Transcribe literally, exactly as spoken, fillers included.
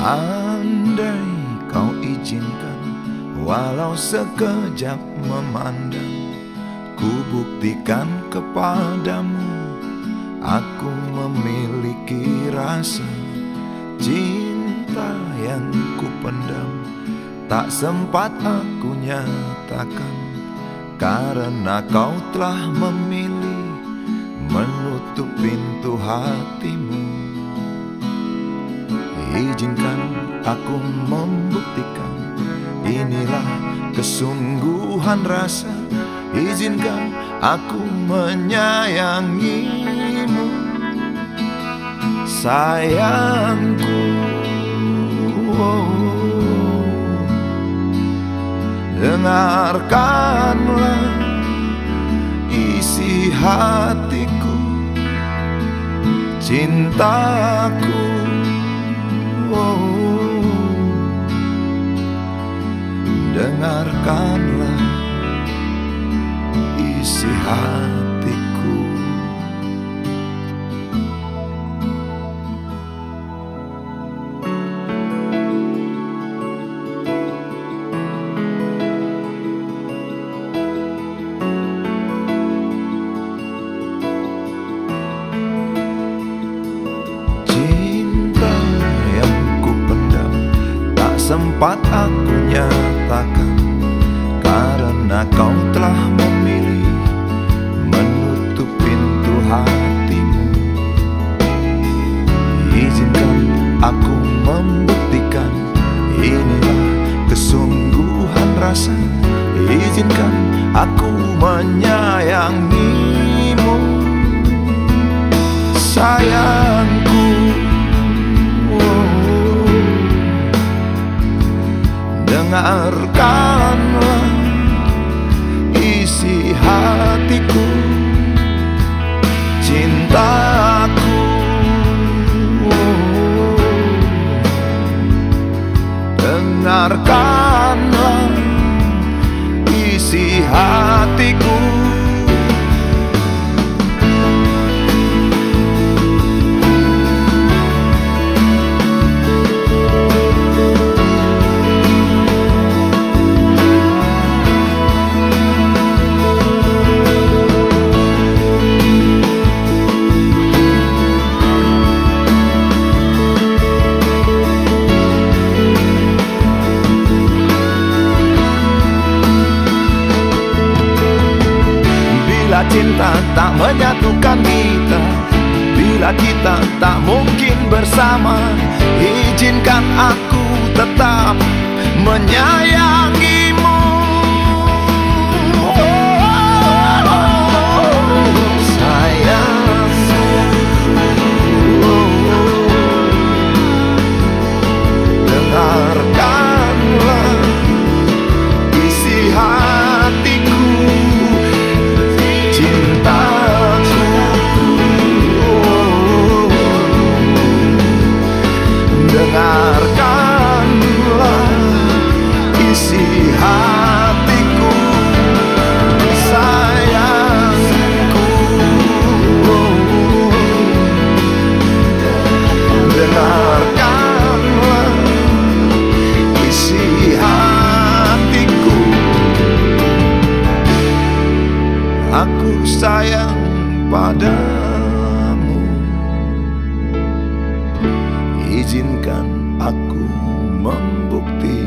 Andai kau izinkan, walau sekejap memandang, ku buktikan kepadamu, aku memiliki rasa cinta yang ku pendam. Tak sempat aku nyatakan, karena kau telah memilih menutup pintu hatimu. Izinkan aku membuktikan, inilah kesungguhan rasa. Izinkan aku menyayangimu, sayangku. Oh, dengarkanlah isi hatiku, cintaku. Oh, dengarkanlah isi hatiku. Sempat aku nyatakan, karena kau telah memilih menutup pintu hatimu. Izinkan aku membuktikan, inilah kesungguhan rasa. Izinkan aku menyayangimu, sayangku. Dengarkanlah isi hatiku, cintaku. Dengarkanlah isi hatiku. Bila cinta tak menyatukan kita, bila kita tak mungkin bersama, izinkan aku tetap menyayangimu. Dengarkanlah isi hatiku, sayangku. Dengarkanlah isi hatiku. Aku sayang padamu, izinkan aku membuktikan.